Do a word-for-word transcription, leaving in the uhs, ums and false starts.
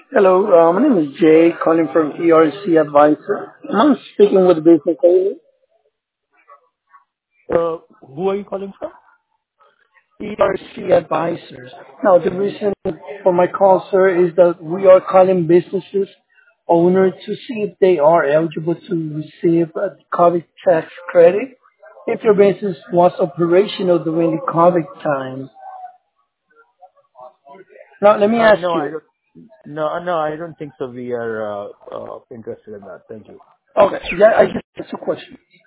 Hello, uh, my name is Jay, calling from E R C Advisor. I'm speaking with the business owner. Uh, who are you calling from? E R C Advisors. Now, the reason for my call, sir, is that we are calling businesses owner to see if they are eligible to receive a COVID tax credit if your business was operational during the COVID time. Now, let me Uh, ask no, I you. don't. No, no, I don't think so. We are uh, uh, interested in that. Thank you. Okay, yeah, I just have two questions.